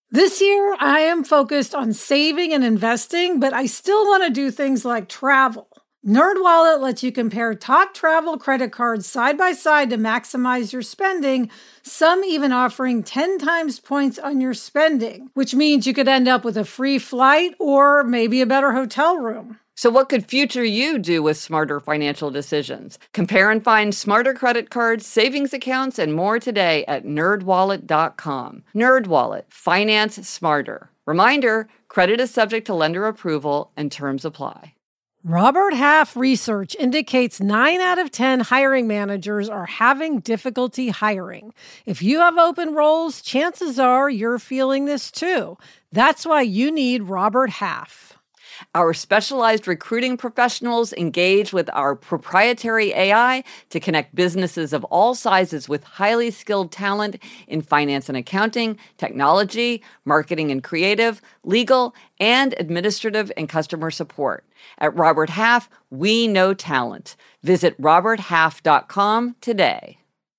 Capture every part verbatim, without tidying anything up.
This year, I am focused on saving and investing, but I still want to do things like travel. NerdWallet lets you compare top travel credit cards side by side to maximize your spending, some even offering ten times points on your spending, which means you could end up with a free flight or maybe a better hotel room. So what could future you do with smarter financial decisions? Compare and find smarter credit cards, savings accounts, and more today at nerd wallet dot com. NerdWallet. Finance smarter. Reminder, credit is subject to lender approval and terms apply. Robert Half research indicates nine out of ten hiring managers are having difficulty hiring. If you have open roles, chances are you're feeling this too. That's why you need Robert Half. Our specialized recruiting professionals engage with our proprietary A I to connect businesses of all sizes with highly skilled talent in finance and accounting, technology, marketing and creative, legal, and administrative and customer support. At Robert Half, we know talent. Visit robert half dot com today.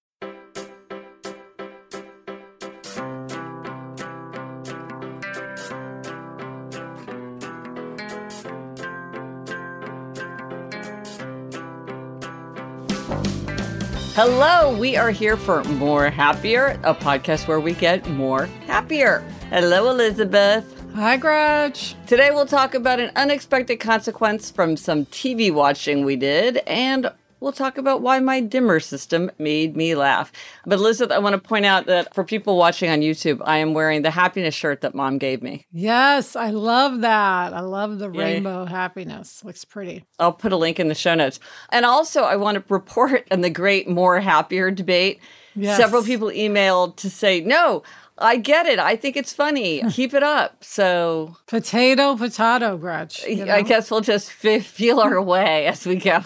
Hello, we are here for More Happier, a podcast where we get more happier. Hello, Elizabeth. Hi, Gretch. Today we'll talk about an unexpected consequence from some T V watching we did, and we'll talk about why my dimmer system made me laugh. But Elizabeth, I want to point out that for people watching on YouTube, I am wearing the happiness shirt that Mom gave me. Yes, I love that. I love the Yeah. rainbow happiness. Looks pretty. I'll put a link in the show notes. And also, I want to report on the great More Happier debate. Yes. Several people emailed to say, no, I get it. I think it's funny. Keep it up. So Potato, potato, Gretch. You know? I guess we'll just f- feel our way as we go.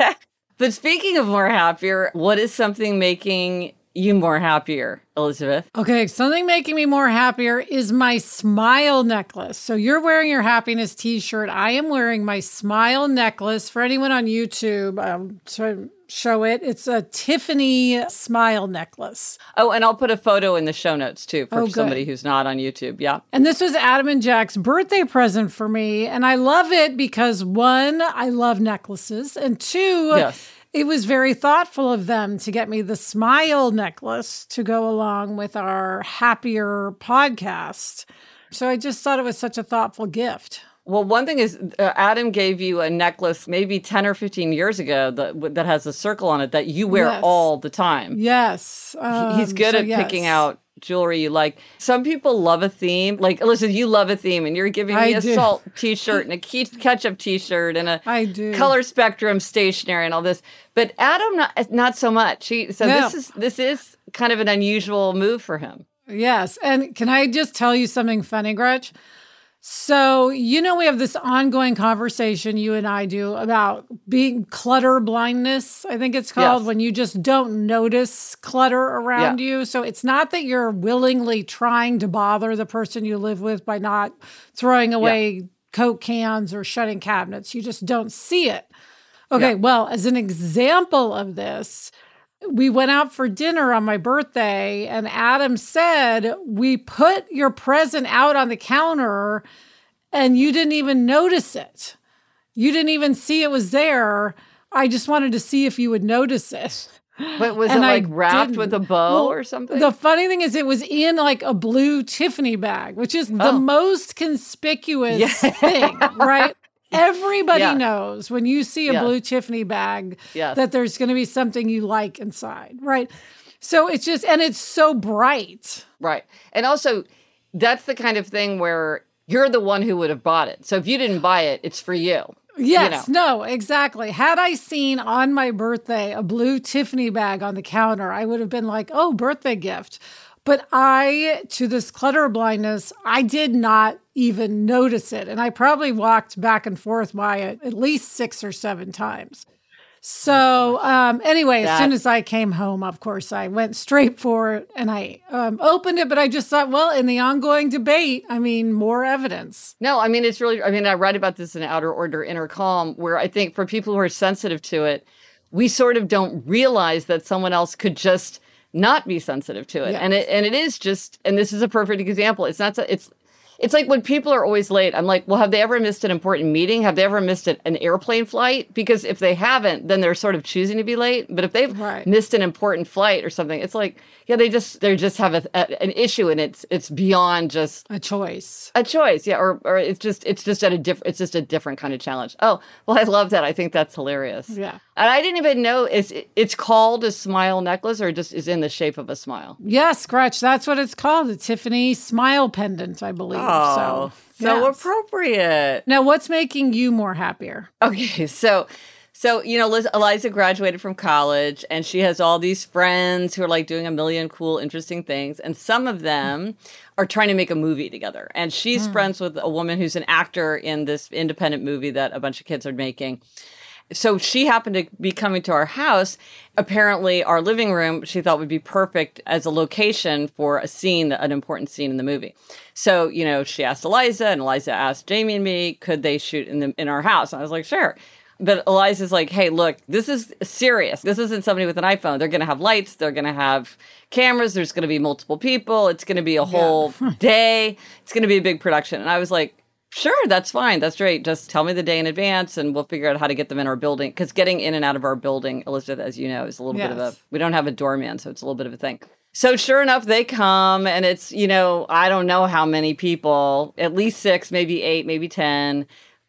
But speaking of more happier, what is something making you more happier, Elizabeth? Okay, something making me more happier is my smile necklace. So you're wearing your happiness t-shirt. I am wearing my smile necklace. For anyone on YouTube, um, to show it, it's a Tiffany smile necklace. Oh, and I'll put a photo in the show notes too for Oh, good. somebody who's not on YouTube. Yeah. And this was Adam and Jack's birthday present for me. And I love it because one, I love necklaces. And two, Yes. it was very thoughtful of them to get me the smile necklace to go along with our happier podcast. So I just thought it was such a thoughtful gift. Well, one thing is uh, Adam gave you a necklace maybe ten or fifteen years ago that that has a circle on it that you wear Yes. all the time. Yes. He- He's um, good so at yes. picking out jewelry you like. Some people love a theme. Like, listen, you love a theme and you're giving me I a do. salt t-shirt and a ke- ketchup t-shirt and a I do. color spectrum stationery and all this. But Adam, not, not so much. He, so No. this is this is kind of an unusual move for him. Yes. And can I just tell you something funny, Gretch? So, you know, we have this ongoing conversation, you and I do, about being clutter blindness, I think it's called, Yes. when you just don't notice clutter around you. So it's not that you're willingly trying to bother the person you live with by not throwing away Coke cans or shutting cabinets. You just don't see it. Okay, Yeah. well, as an example of this, we went out for dinner on my birthday, and Adam said, we put your present out on the counter and you didn't even notice it. You didn't even see it was there. I just wanted to see if you would notice it. But was And it I like wrapped didn't. with a bow Well, or something? The funny thing is it was in like a blue Tiffany bag, which is the Oh. most conspicuous Yeah. thing, right? Everybody Yeah. knows when you see a Yeah. blue Tiffany bag Yes. that there's going to be something you like inside, right? So it's just, and it's so bright. Right. And also, that's the kind of thing where you're the one who would have bought it. So if you didn't buy it, it's for you. Yes, You know. no, exactly. Had I seen on my birthday a blue Tiffany bag on the counter, I would have been like, oh, birthday gift. But I, to this clutter blindness, I did not even notice it. And I probably walked back and forth by it at least six or seven times. So um, anyway, That- as soon as I came home, of course, I went straight for it and I um, opened it. But I just thought, well, in the ongoing debate, I mean, more evidence. No, I mean, it's really, I mean, I write about this in Outer Order, Inner Calm, where I think for people who are sensitive to it, we sort of don't realize that someone else could just not be sensitive to it. Yes. And it and it is just, and this is a perfect example. It's not, it's It's like when people are always late, I'm like, well, have they ever missed an important meeting? Have they ever missed an airplane flight? Because if they haven't, then they're sort of choosing to be late. But if they've right. missed an important flight or something, it's like, yeah, they just they just have a, a, an issue, and it's it's beyond just a choice. A choice, yeah, or or it's just it's just at a different it's just a different kind of challenge. Oh, well, I love that. I think that's hilarious. Yeah, and I didn't even know it's it's called a smile necklace, or just is in the shape of a smile. Yes, Gretch, that's what it's called. The Tiffany smile pendant, I believe. Oh. So. So yes. appropriate. Now, what's making you more happier? Okay, so, so you know, Liz, Eliza graduated from college, and she has all these friends who are like doing a million cool, interesting things, and some of them are trying to make a movie together. And she's mm. friends with a woman who's an actor in this independent movie that a bunch of kids are making. So she happened to be coming to our house. Apparently, our living room, she thought would be perfect as a location for a scene, an important scene in the movie. So, you know, she asked Eliza, and Eliza asked Jamie and me, could they shoot in the in our house? And I was like, sure. But Eliza's like, hey, look, this is serious. This isn't somebody with an iPhone. They're going to have lights. They're going to have cameras. There's going to be multiple people. It's going to be a whole yeah. day. It's going to be a big production. And I was like, sure, that's fine. That's great. Just tell me the day in advance and we'll figure out how to get them in our building. Because getting in and out of our building, Elizabeth, as you know, is a little yes. bit of a, we don't have a doorman, so it's a little bit of a thing. So sure enough, they come and it's, you know, I don't know how many people, at least six, maybe eight, maybe ten,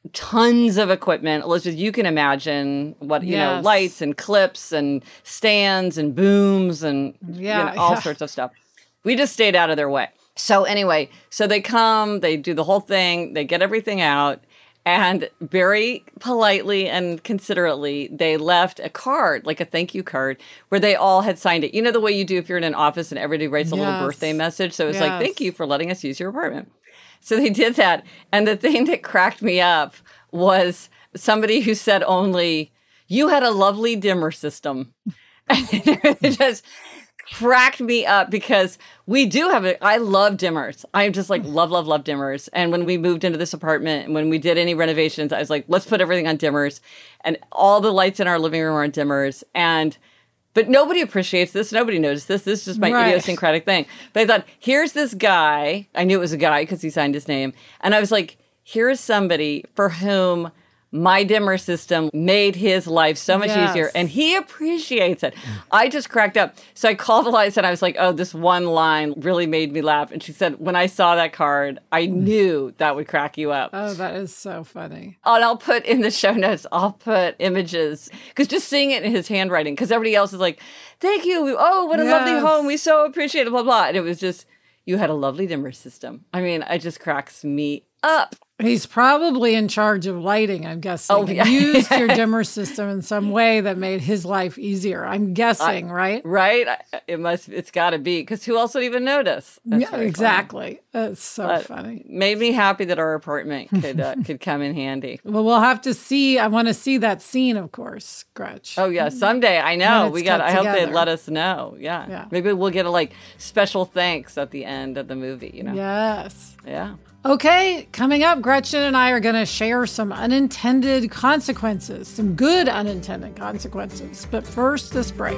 tons of equipment. Elizabeth, you can imagine what, you yes. know, lights and clips and stands and booms and yeah, you know, all yeah. sorts of stuff. We just stayed out of their way. So anyway, so they come, they do the whole thing, they get everything out, and very politely and considerately, they left a card, like a thank you card, where they all had signed it. You know the way you do if you're in an office and everybody writes a yes. little birthday message? So it was yes. like, thank you for letting us use your apartment. So they did that. And the thing that cracked me up was somebody who said only, you had a lovely dimmer system. And it just cracked me up because we do have it. I love dimmers. I just like love, love, love dimmers. And when we moved into this apartment, and when we did any renovations, I was like, let's put everything on dimmers. And all the lights in our living room are on dimmers. And But nobody appreciates this. Nobody noticed this. This is just my right. idiosyncratic thing. But I thought, here's this guy. I knew it was a guy because he signed his name. And I was like, here's somebody for whom my dimmer system made his life so much yes. easier. And he appreciates it. I just cracked up. So I called Eliza and I was like, oh, this one line really made me laugh. And she said, when I saw that card, I knew that would crack you up. Oh, that is so funny. And I'll put in the show notes, I'll put images. Because just seeing it in his handwriting, because everybody else is like, thank you. Oh, what a yes. lovely home. We so appreciate it, blah, blah. And it was just, you had a lovely dimmer system. I mean, it just cracks me up. He's probably in charge of lighting, I'm guessing. Oh, yeah. Used your dimmer system in some way that made his life easier. I'm guessing, I, right? Right. It must. It's got to be, because who else would even notice? That's yeah, exactly. Funny. That's so but funny. Made me happy that our apartment could uh, could come in handy. Well, we'll have to see. I want to see that scene, of course, Gretch. Oh yeah, someday. I know we got. I hope they'd let us know. Yeah. yeah. Maybe we'll get a like special thanks at the end of the movie. You know. Yes. Yeah. Okay, coming up, Gretchen and I are going to share some unintended consequences, some good unintended consequences. But first, this break.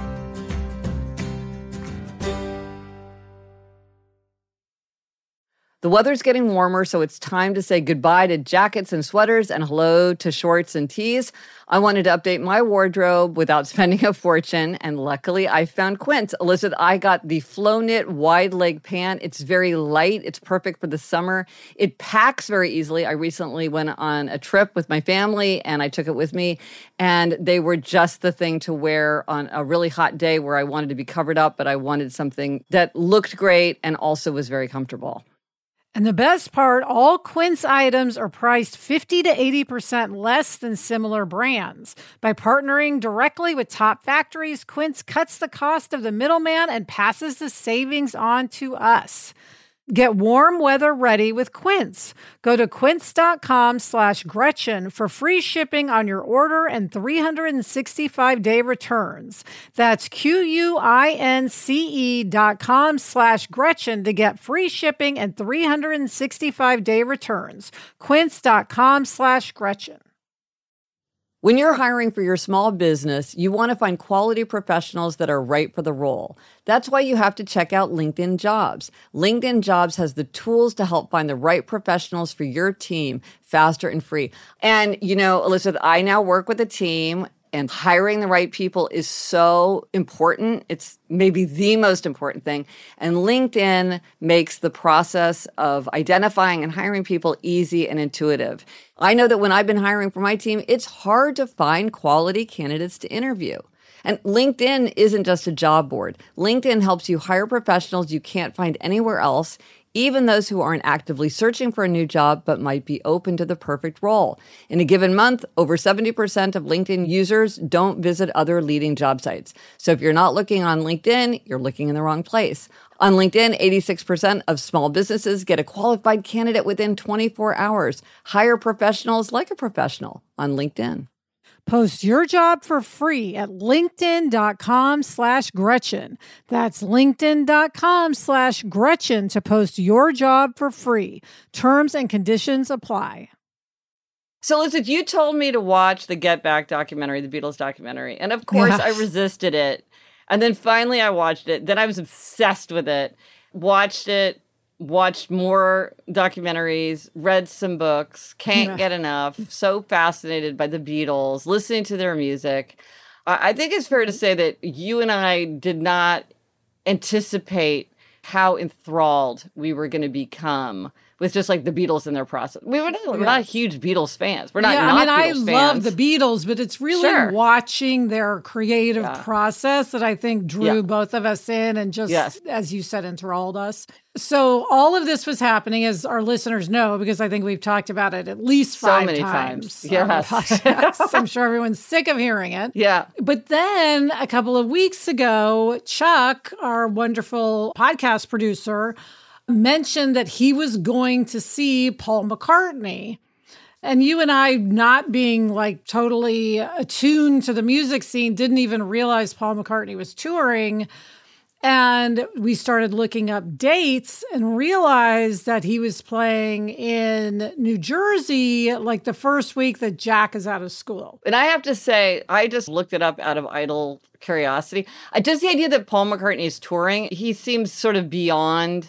The weather's getting warmer, so it's time to say goodbye to jackets and sweaters and hello to shorts and tees. I wanted to update my wardrobe without spending a fortune, and luckily I found Quince. Elizabeth, I got the Flow Knit wide leg pant. It's very light. It's perfect for the summer. It packs very easily. I recently went on a trip with my family, and I took it with me, and they were just the thing to wear on a really hot day where I wanted to be covered up, but I wanted something that looked great and also was very comfortable. And the best part, all Quince items are priced fifty to eighty percent less than similar brands. By partnering directly with top factories, Quince cuts the cost of the middleman and passes the savings on to us. Get warm weather ready with Quince. Go to quince.com slash Gretchen for free shipping on your order and three hundred sixty-five day returns. That's Q-U-I-N-C-E dot com slash Gretchen to get free shipping and three hundred sixty-five day returns. Quince.com slash Gretchen. When you're hiring for your small business, you want to find quality professionals that are right for the role. That's why you have to check out LinkedIn Jobs. LinkedIn Jobs has the tools to help find the right professionals for your team faster and free. And, you know, Elizabeth, I now work with a team, and hiring the right people is so important. It's maybe the most important thing. And LinkedIn makes the process of identifying and hiring people easy and intuitive. I know that when I've been hiring for my team, it's hard to find quality candidates to interview. And LinkedIn isn't just a job board. LinkedIn helps you hire professionals you can't find anywhere else, even those who aren't actively searching for a new job but might be open to the perfect role. In a given month, over seventy percent of LinkedIn users don't visit other leading job sites. So if you're not looking on LinkedIn, you're looking in the wrong place. On LinkedIn, eighty-six percent of small businesses get a qualified candidate within twenty-four hours. Hire professionals like a professional on LinkedIn. Post your job for free at linkedin.com slash Gretchen. That's linkedin.com slash Gretchen to post your job for free. Terms and conditions apply. So, Elizabeth, you told me to watch the Get Back documentary, the Beatles documentary. And of course, Yeah. I resisted it. And then finally I watched it. Then I was obsessed with it. Watched it. Watched more documentaries, read some books, can't Yeah. get enough, so fascinated by the Beatles, listening to their music. I I think it's fair to say that you and I did not anticipate how enthralled we were going to become with just like the Beatles and their process. We were not, we're not huge Beatles fans. We're not yeah, not I mean, I Beatles love fans. the Beatles, but it's really Sure. watching their creative Yeah. process that I think drew Yeah. both of us in and just, Yes. as you said, enthralled us. So all of this was happening, as our listeners know, because I think we've talked about it at least So five many times. times. on the Yes. podcast. I'm sure everyone's sick of hearing it. Yeah. But then a couple of weeks ago, Chuck, our wonderful podcast producer, mentioned that he was going to see Paul McCartney. And you and I, not being like totally attuned to the music scene, didn't even realize Paul McCartney was touring. And we started looking up dates and realized that he was playing in New Jersey like the first week that Jack is out of school. And I have to say, I just looked it up out of idle curiosity. I just the idea that Paul McCartney is touring, he seems sort of beyond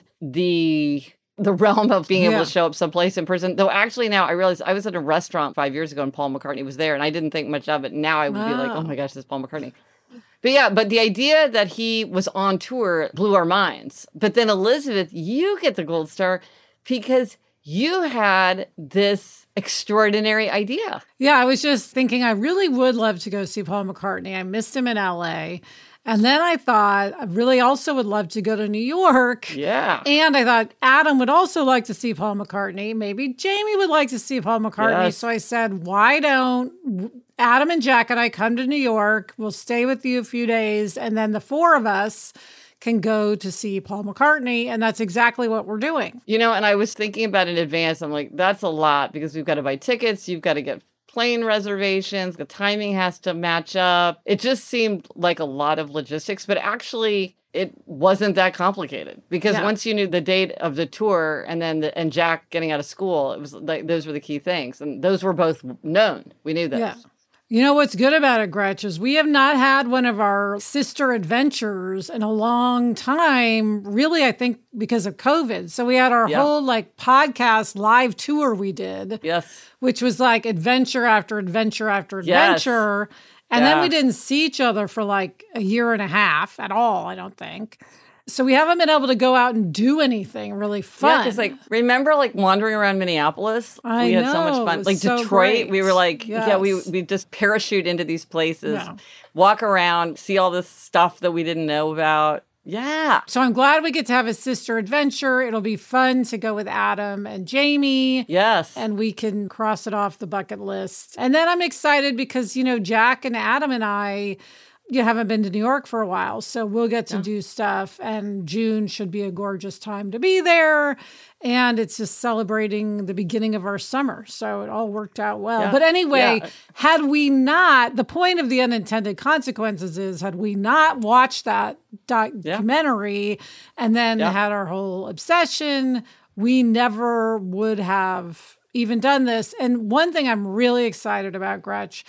the the realm of being able Yeah. to show up someplace in person. Though actually now I realize I was at a restaurant five years ago and Paul McCartney was there and I didn't think much of it. Now I would be like, Ah. oh my gosh, this is Paul McCartney. But yeah, but the idea that he was on tour blew our minds. But then Elizabeth, you get the gold star because you had this extraordinary idea. Yeah, I was just thinking I really would love to go see Paul McCartney. I missed him in L A. And then I thought I really also would love to go to New York. Yeah. And I thought Adam would also like to see Paul McCartney. Maybe Jamie would like to see Paul McCartney. Yes. So I said, why don't Adam and Jack and I come to New York? We'll stay with you a few days. And then the four of us can go to see Paul McCartney. And that's exactly what we're doing. You know, and I was thinking about it in advance. I'm like, that's a lot because we've got to buy tickets. You've got to get plane reservations. The timing has to match up. It just seemed like a lot of logistics, but actually it wasn't that complicated because Yeah. once you knew the date of the tour and then the, and Jack getting out of school, it was like, those were the key things. And those were both known. We knew those. Yeah. You know what's good about it, Gretch, is we have not had one of our sister adventures in a long time, really, I think, because of COVID. So we had our Yeah. whole like podcast live tour we did, Yes. which was like adventure after adventure after Yes. adventure. And then Yeah. we didn't see each other for like a year and a half at all, I don't think. So we haven't been able to go out and do anything really Yeah, fun. because like remember like wandering around Minneapolis? I we had so know, much it fun. was Like so Detroit, we great. were like, yeah, we Yes. we just parachute into these places, Yeah. walk around, see all this stuff that we didn't know about. Yeah. So I'm glad we get to have a sister adventure. It'll be fun to go with Adam and Jamie. Yes. And we can cross it off the bucket list. And then I'm excited because, you know, Jack and Adam and I, you haven't been to New York for a while. So we'll get to do stuff. And June should be a gorgeous time to be there. And it's just celebrating the beginning of our summer. So it all worked out well. Yeah. But anyway, Yeah. had we not, the point of the unintended consequences is, had we not watched that documentary and then Yeah. had our whole obsession, we never would have even done this. And one thing I'm really excited about, Gretch,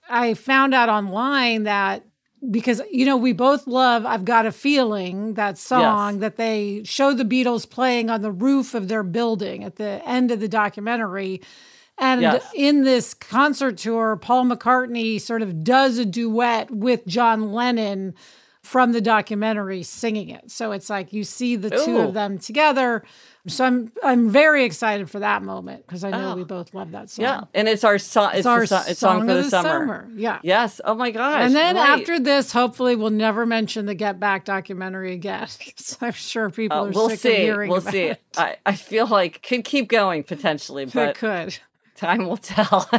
I found out online that because, you know, we both love I've Got a Feeling, that song Yes. that they show the Beatles playing on the roof of their building at the end of the documentary. And Yes. in this concert tour, Paul McCartney sort of does a duet with John Lennon from the documentary singing it. So it's like you see the two Ooh. of them together. So I'm I'm very excited for that moment because I know Oh. we both love that song. Yeah, and it's our song. It's, It's our the so- it's song song for of the, the summer. summer. Yeah. Yes. Oh my gosh. And then right. after this, hopefully we'll never mention the Get Back documentary again. Because I'm sure people Uh, are we'll sick see. of hearing We'll about see. it. I, I feel like could keep going potentially, It but could. time will tell.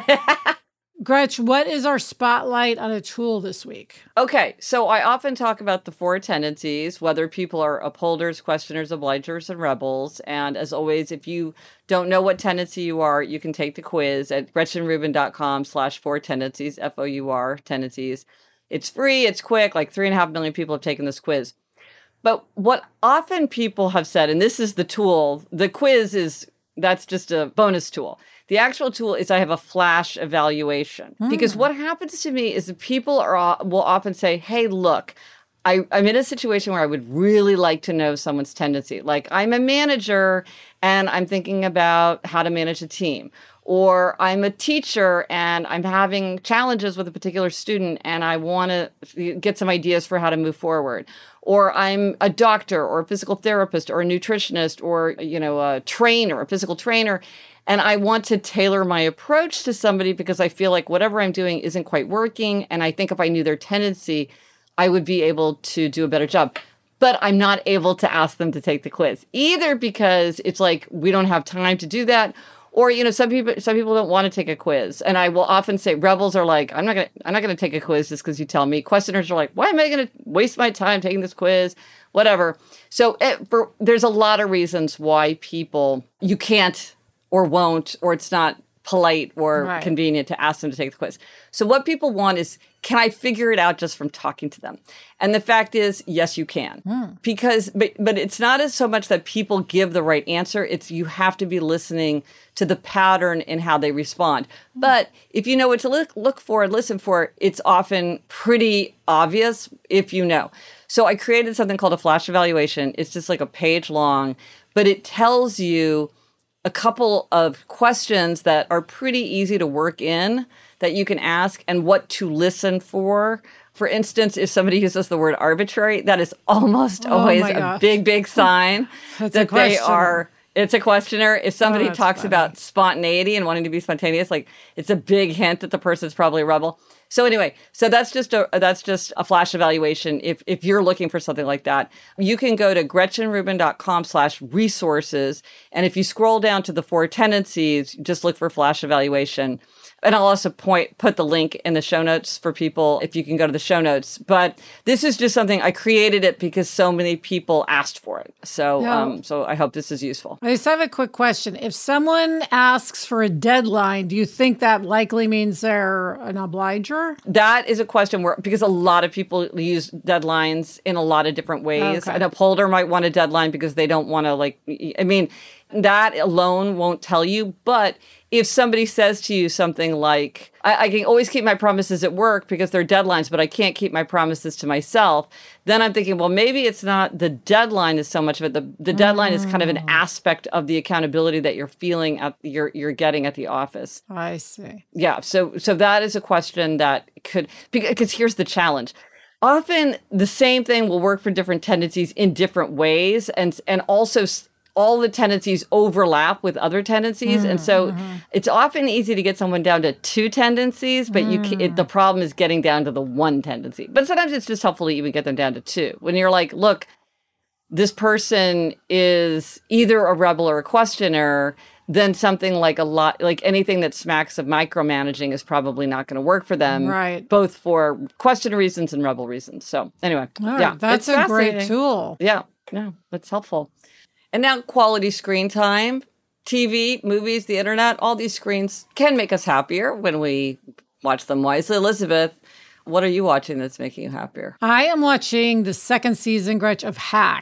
Gretch, what is our spotlight on a tool this week? Okay, so I often talk about the four tendencies, whether people are upholders, questioners, obligers, and rebels. And as always, if you don't know what tendency you are, you can take the quiz at gretchenrubin.com slash four tendencies, F O U R, tendencies. It's free, it's quick, like three and a half million people have taken this quiz. But what often people have said, and this is the tool, the quiz is, that's just a bonus tool. The actual tool is I have a flash evaluation. Mm. Because what happens to me is that people are will often say, hey, look, I, I'm in a situation where I would really like to know someone's tendency. Like I'm a manager and I'm thinking about how to manage a team. Or I'm a teacher and I'm having challenges with a particular student and I want to get some ideas for how to move forward. Or I'm a doctor or a physical therapist or a nutritionist or, you know, a trainer, a physical trainer. And I want to tailor my approach to somebody because I feel like whatever I'm doing isn't quite working. And I think if I knew their tendency, I would be able to do a better job. But I'm not able to ask them to take the quiz, either because it's like we don't have time to do that. Or, you know, some people some people don't want to take a quiz. And I will often say rebels are like, I'm not going to I'm not going to take a quiz just because you tell me. Questioners are like, why am I going to waste my time taking this quiz? Whatever. So it, for, there's a lot of reasons why people, you can't or won't, or it's not polite or right. convenient to ask them to take the quiz. So what people want is, can I figure it out just from talking to them? And the fact is, yes, you can. Mm. Because, but, but it's not as so much that people give the right answer. It's you have to be listening to the pattern in how they respond. Mm. But if you know what to look, look for and listen for, it's often pretty obvious if you know. So I created something called a flash evaluation. It's just like a page long, but it tells you a couple of questions that are pretty easy to work in that you can ask and what to listen for. For instance, if somebody uses the word arbitrary, that is almost oh always a gosh. big, big sign that they are, it's a questioner. If somebody oh, talks funny. about spontaneity and wanting to be spontaneous, like it's a big hint that the person's probably a rebel. So anyway, so that's just a that's just a flash evaluation. If if you're looking for something like that, you can go to gretchenrubin.com slash resources. And if you scroll down to the four tendencies, just look for flash evaluation. And I'll also point put the link in the show notes for people if you can go to the show notes. But this is just something I created it because so many people asked for it. So yeah. um, so I hope this is useful. I just have a quick question. If someone asks for a deadline, do you think that likely means they're an obliger? That is a question where, because a lot of people use deadlines in a lot of different ways. Okay. An upholder might want a deadline because they don't want to, like, I mean, that alone won't tell you. But if somebody says to you something like, I, I can always keep my promises at work because they're deadlines, but I can't keep my promises to myself, then I'm thinking, well, maybe it's not the deadline is so much of it. The, the deadline mm. is kind of an aspect of the accountability that you're feeling at you're you're getting at the office. I see. Yeah. So so that is a question that could, because here's the challenge. Often the same thing will work for different tendencies in different ways. And, and also all the tendencies overlap with other tendencies. Mm, and so mm-hmm. it's often easy to get someone down to two tendencies, but mm. you can, it, the problem is getting down to the one tendency. But sometimes it's just helpful to even get them down to two. When you're like, look, this person is either a rebel or a questioner, then something like a lot, like anything that smacks of micromanaging is probably not going to work for them. Right. Both for questioner reasons and rebel reasons. So anyway, right, yeah, that's a great tool. Yeah, yeah, that's helpful. And now quality screen time, T V, movies, the internet, all these screens can make us happier when we watch them wisely. Elizabeth, what are you watching that's making you happier? I am watching the second season, Gretch, of Hacks.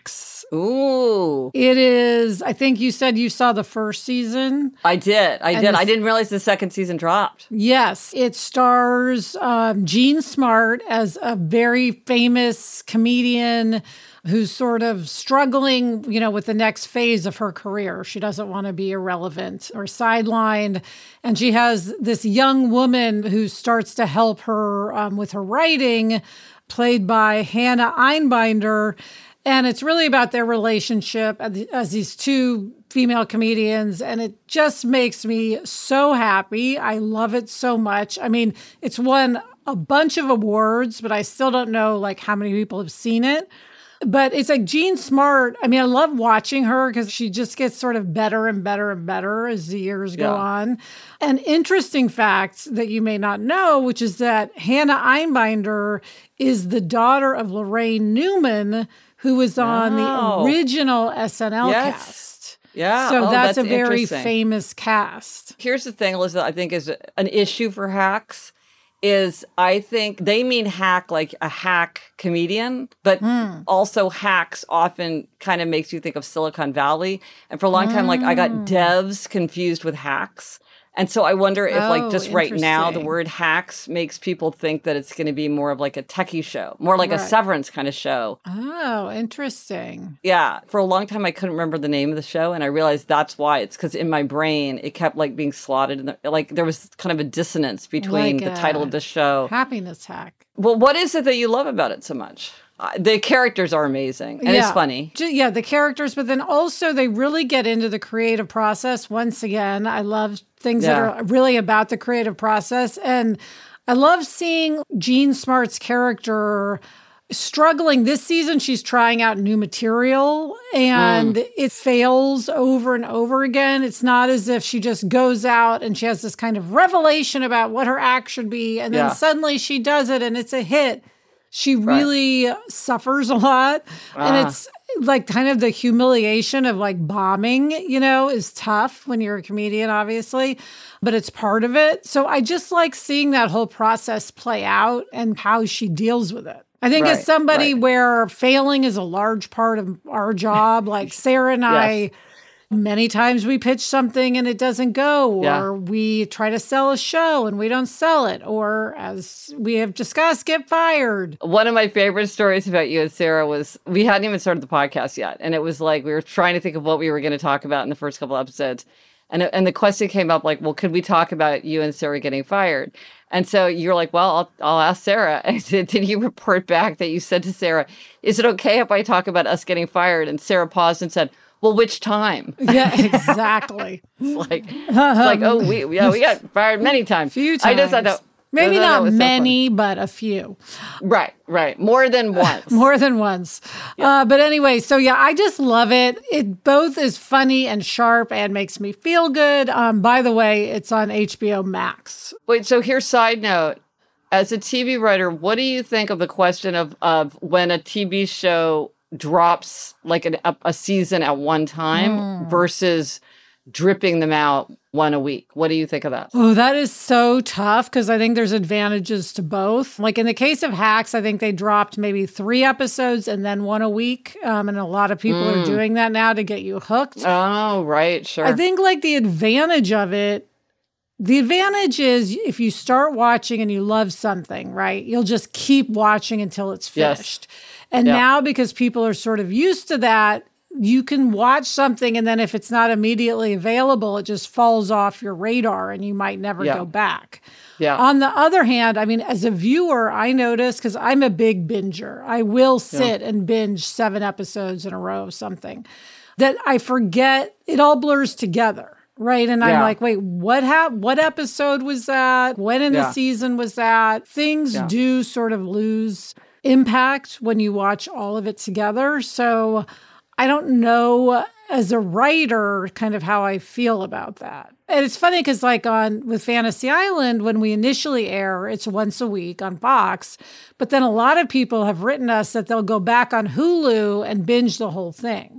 Ooh. It is, I think you said you saw the first season. I did. I And did. this- I didn't realize the second season dropped. Yes, it stars um, Jean Smart as a very famous comedian who's sort of struggling, you know, with the next phase of her career. She doesn't want to be irrelevant or sidelined. And she has this young woman who starts to help her um, with her writing, played by Hannah Einbinder. And it's really about their relationship as these two female comedians. And it just makes me so happy. I love it so much. I mean, it's won a bunch of awards, but I still don't know like how many people have seen it. But it's like Jean Smart. I mean, I love watching her because she just gets sort of better and better and better as the years go Yeah. on. An interesting fact that you may not know, which is that Hannah Einbinder is the daughter of Lorraine Newman, who was on Oh. the original S N L Yes. cast. Yeah. So Oh, that's, a very interesting. famous cast. Here's the thing, Elizabeth, I think is an issue for hacks is I think they mean hack like a hack comedian, but Hmm. also hacks often kind of makes you think of Silicon Valley. And for a long time, like I got devs confused with hacks. And so I wonder if Oh, like just right now, the interesting. word hacks makes people think that it's going to be more of like a techie show, more like a Right. Severance kind of show. Oh, interesting. Yeah. For a long time, I couldn't remember the name of the show. And I realized that's why. It's because in my brain, it kept like being slotted. In the, like there was kind of a dissonance between Like the a title of the show. Happiness hack. Well, what is it that you love about it so much? Uh, the characters are amazing. And it's funny. Ju- Yeah, the characters, but then also they really get into the creative process. Once again, I love things that Yeah. are really about the creative process. And I love seeing Jean Smart's character struggling. This season, she's trying out new material and Mm. it fails over and over again. It's not as if she just goes out and she has this kind of revelation about what her act should be. And then Yeah. suddenly she does it and it's a hit. She really suffers a lot. And Ah. it's like kind of the humiliation of like bombing, you know, is tough when you're a comedian, obviously, but it's part of it. So I just like seeing that whole process play out and how she deals with it. I think Right, as somebody right. where failing is a large part of our job, like Sarah and I, Yes. many times we pitch something and it doesn't go, or Yeah. we try to sell a show and we don't sell it, or as we have discussed, get fired. One of my favorite stories about you and Sarah was we hadn't even started the podcast yet. And it was like we were trying to think of what we were going to talk about in the first couple episodes. And, and the question came up like, well, could we talk about you and Sarah getting fired? And so you're like, well, I'll, I'll ask Sarah. And then you report back that you said to Sarah, is it okay if I talk about us getting fired? And Sarah paused and said, well, which time? Yeah, exactly. It's like, it's like, oh, we yeah, we got fired many times. Few I just thought times. that Maybe I thought that not was so funny. many, but a few. Right, right, more than once. More than once. Uh, but anyway, so yeah, I just love it. It both is funny and sharp and makes me feel good. Um, by the way, it's on H B O Max. Wait, so here's side note. As a T V writer, what do you think of the question of of when a T V show drops like an, a, a season at one time versus dripping them out one a week? What do you think of that? Oh, that is so tough because I think there's advantages to both. Like in the case of Hacks, I think they dropped maybe three episodes and then one a week. Um, and a lot of people are doing that now to get you hooked. Oh, right, sure. I think like the advantage of it, the advantage is if you start watching and you love something, right? You'll just keep watching until it's Yes. finished. And Yeah. now because people are sort of used to that, you can watch something and then if it's not immediately available, it just falls off your radar and you might never Yeah. go back. yeah. On the other hand, I mean, as a viewer, I notice because I'm a big binger, I will sit and binge seven episodes in a row of something that I forget, it all blurs together. Right. And I'm Yeah. like, wait, what hap- what episode was that? When in Yeah. the season was that? Things Yeah. do sort of lose impact when you watch all of it together. So I don't know as a writer kind of how I feel about that. And it's funny because like on with Fantasy Island, when we initially air, it's once a week on Fox. But then a lot of people have written us that they'll go back on Hulu and binge the whole thing.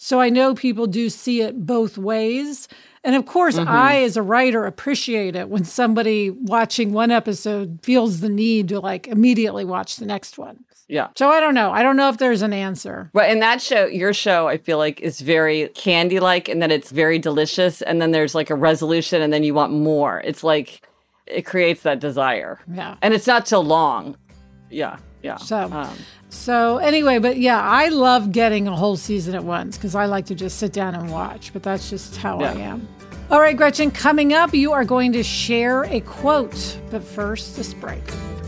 So I know people do see it both ways. And of course, mm-hmm. I, as a writer, appreciate it when somebody watching one episode feels the need to like immediately watch the next one. Yeah. So I don't know. I don't know if there's an answer. But in that show, your show, I feel like is very candy-like, and then it's very delicious. And then there's like a resolution, and then you want more. It's like, it creates that desire. Yeah. And it's not so long. Yeah. Yeah. So, um, so anyway, but yeah, I love getting a whole season at once because I like to just sit down and watch, but that's just how yeah. I am. All right, Gretchen, coming up, you are going to share a quote, but first, this break.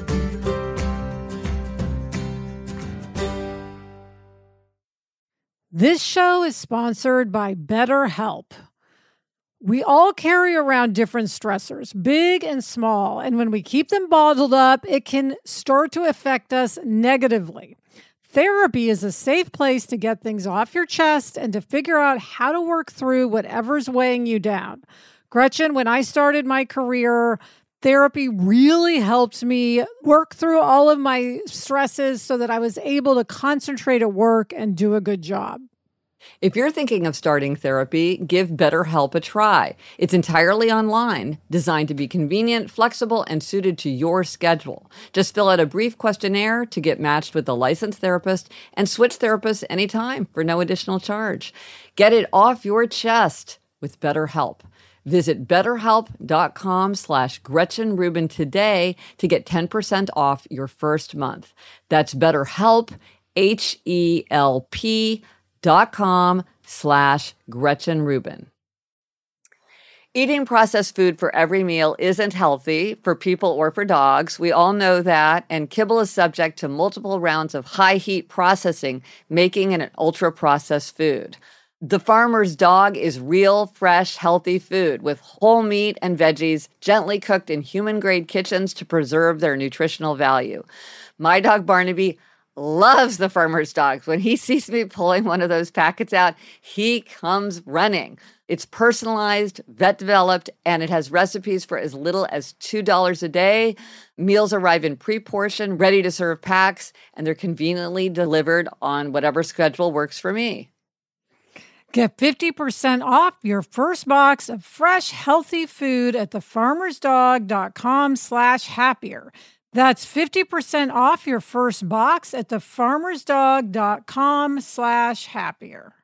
This show is sponsored by BetterHelp. We all carry around different stressors, big and small, and when we keep them bottled up, it can start to affect us negatively. Therapy is a safe place to get things off your chest and to figure out how to work through whatever's weighing you down. Gretchen, when I started my career, therapy really helped me work through all of my stresses so that I was able to concentrate at work and do a good job. If you're thinking of starting therapy, give BetterHelp a try. It's entirely online, designed to be convenient, flexible, and suited to your schedule. Just fill out a brief questionnaire to get matched with a licensed therapist and switch therapists anytime for no additional charge. Get it off your chest with BetterHelp. Visit betterhelp.com slash Gretchen Rubin today to get ten percent off your first month. That's BetterHelp, H E L P dot com slash Gretchen Rubin. Eating processed food for every meal isn't healthy for people or for dogs. We all know that, and kibble is subject to multiple rounds of high heat processing, making it an ultra-processed food. The Farmer's Dog is real, fresh, healthy food with whole meat and veggies gently cooked in human-grade kitchens to preserve their nutritional value. My dog Barnaby loves the Farmer's Dog. When he sees me pulling one of those packets out, he comes running. It's personalized, vet-developed, and it has recipes for as little as two dollars a day. Meals arrive in pre-portioned, ready-to-serve packs, and they're conveniently delivered on whatever schedule works for me. Get fifty percent off your first box of fresh, healthy food at thefarmersdog.com slash happier. That's fifty percent off your first box at thefarmersdog.com slash happier.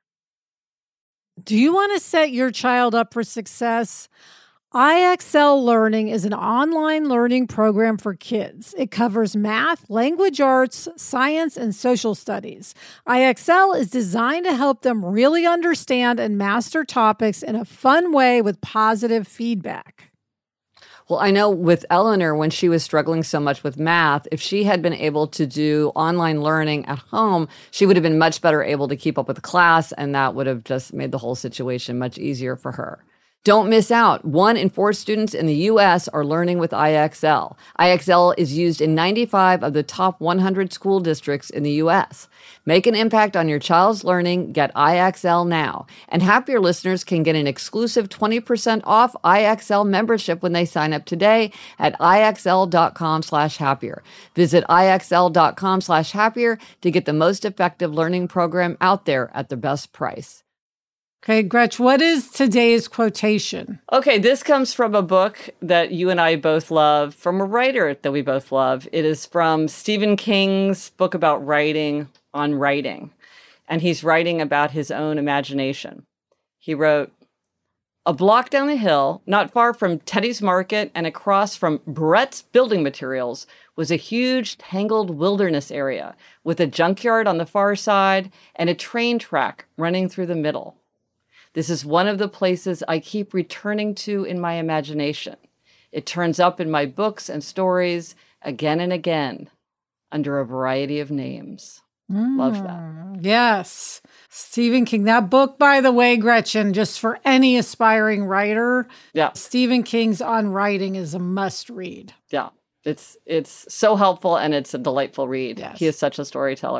Do you want to set your child up for success? I X L Learning is an online learning program for kids. It covers math, language arts, science, and social studies. I X L is designed to help them really understand and master topics in a fun way with positive feedback. Well, I know with Eleanor, when she was struggling so much with math, if she had been able to do online learning at home, she would have been much better able to keep up with the class, and that would have just made the whole situation much easier for her. Don't miss out. One in four students in the U S are learning with I X L. I X L is used in ninety-five of the top one hundred school districts in the U S. Make an impact on your child's learning. Get I X L now. And Happier listeners can get an exclusive twenty percent off I X L membership when they sign up today at IXL.com slash happier. Visit IXL.com slash happier to get the most effective learning program out there at the best price. Okay, Gretch, what is today's quotation? Okay, this comes from a book that you and I both love, from a writer that we both love. It is from Stephen King's book about writing on writing, and he's writing about his own imagination. He wrote, "A block down the hill, not far from Teddy's Market and across from Brett's Building Materials, was a huge, tangled wilderness area with a junkyard on the far side and a train track running through the middle. This is one of the places I keep returning to in my imagination. It turns up in my books and stories again and again under a variety of names." Mm, Love that. Yes. Stephen King. That book, by the way, Gretchen, just for any aspiring writer, yeah. Stephen King's On Writing is a must read. Yeah. It's it's so helpful, and it's a delightful read. Yes. He is such a storyteller.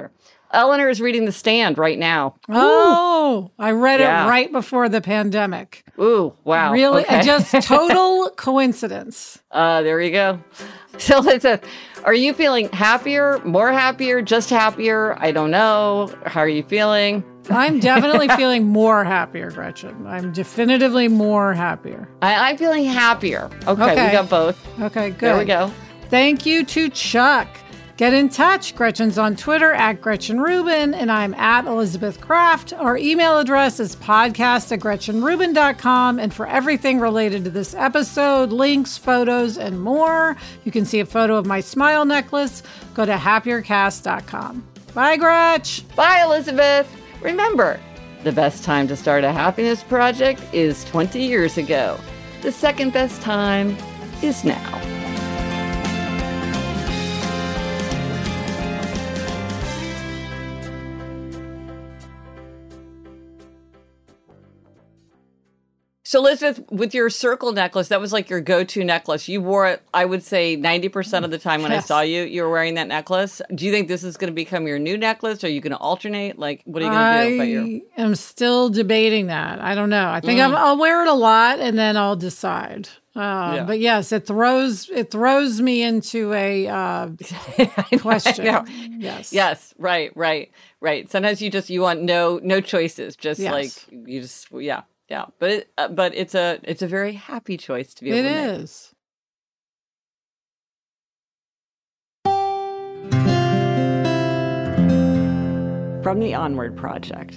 Eleanor is reading The Stand right now. Oh, Ooh. I read yeah. it right before the pandemic. Ooh, wow. Really? Okay. Just total coincidence. Uh, there you go. So, Elizabeth, are you feeling happier, more happier, just happier? I don't know. How are you feeling? I'm definitely feeling more happier, Gretchen. I'm definitively more happier. I, I'm feeling happier. Okay, okay, we got both. Okay, good. There we go. Thank you to Chuck. Get in touch. Gretchen's on Twitter at Gretchen Rubin, and I'm at Elizabeth Kraft. Our email address is podcast at gretchen rubin dot com. And for everything related to this episode, links, photos, and more, you can see a photo of my smile necklace. Go to happier cast dot com. Bye, Gretch. Bye, Elizabeth. Remember, the best time to start a happiness project is twenty years ago. The second best time is now. So, Elizabeth, with your circle necklace, that was like your go-to necklace. You wore it, I would say, ninety percent of the time when yes. I saw you, you were wearing that necklace. Do you think this is going to become your new necklace? Are you going to alternate? Like, what are you going to do about your... I am still debating that. I don't know. I think mm. I'm, I'll wear it a lot, and then I'll decide. Uh, yeah. But yes, it throws it throws me into a uh, question. Yes, yes, right, right, right. Sometimes you just you want no no choices, just yes. like you just yeah. Yeah, but it, uh, but it's a it's a very happy choice to be able it to make. It is. From the Onward Project.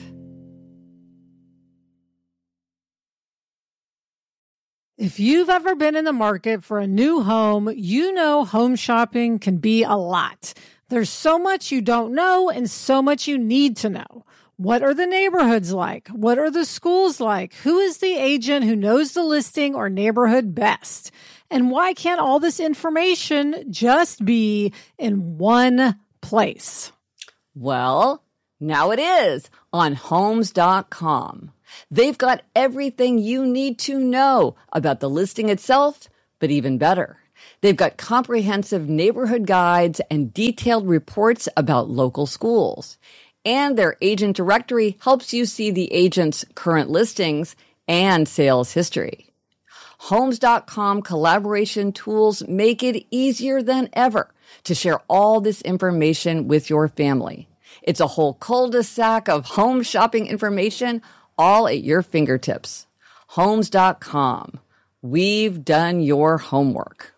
If you've ever been in the market for a new home, you know home shopping can be a lot. There's so much you don't know and so much you need to know. What are the neighborhoods like? What are the schools like? Who is the agent who knows the listing or neighborhood best? And why can't all this information just be in one place? Well, now it is on homes dot com. They've got everything you need to know about the listing itself, but even better. They've got comprehensive neighborhood guides and detailed reports about local schools. And their agent directory helps you see the agent's current listings and sales history. homes dot com collaboration tools make it easier than ever to share all this information with your family. It's a whole cul-de-sac of home shopping information all at your fingertips. homes dot com. We've done your homework.